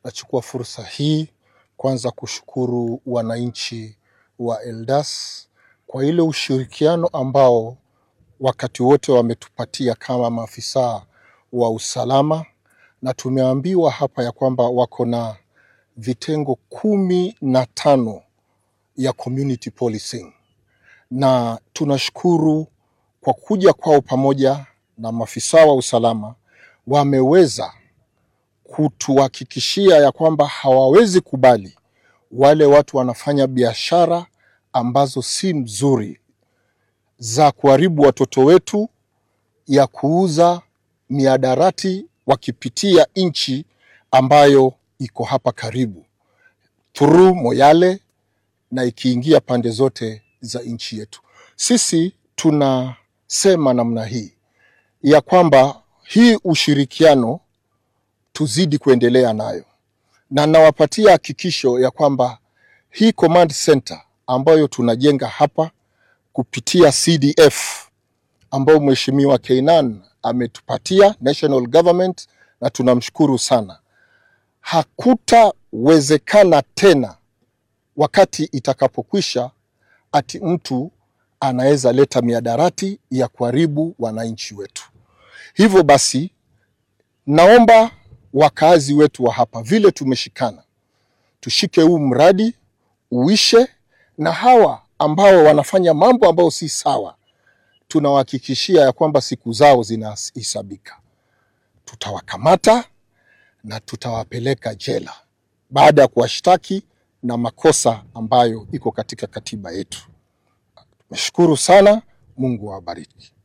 Nachukua fursa hii kwanza kushukuru wananchi wa Eldas kwa ile ushirikiano ambao wakati wote wametupatia kama maafisa wa usalama, na tumeambiwa hapa ya kwamba wako na vitengo 15 ya community policing, na tunashukuru kwa kuja kwao pamoja na maafisa wa usalama wameweza kutuhakikishia ya kwamba hawawezi kubali wale watu wanafanya biashara ambazo si mzuri za kuharibu watoto wetu, ya kuuza miadarati wakipitia nchi ambayo iko hapa karibu through Moyale na ikiingia pande zote za nchi yetu. Sisi tunasema namna hii ya kwamba hii ushirikiano tuzidi kuendelea nayo, na nawapatia hakikisho ya kwamba hii command center ambayo tunajenga hapa kupitia CDF ambayo Mheshimiwa Keynan ametupatia national government, na tunamshukuru sana, hakutawezekana tena wakati itakapokwisha ati mtu anaweza leta miadarati ya kuharibu wananchi wetu. Hivyo basi naomba wakazi wetu wa hapa, vile tumeshikana, tushike huu mradi uishe, na hawa ambao wanafanya mambo ambao si sawa tunawahakikishia ya kwamba siku zao zinahesabika. Tutawakamata na tutawapeleka jela baada ya kuwashtaki na makosa ambayo iko katika katiba yetu. Nashukuru sana, Mungu awabariki.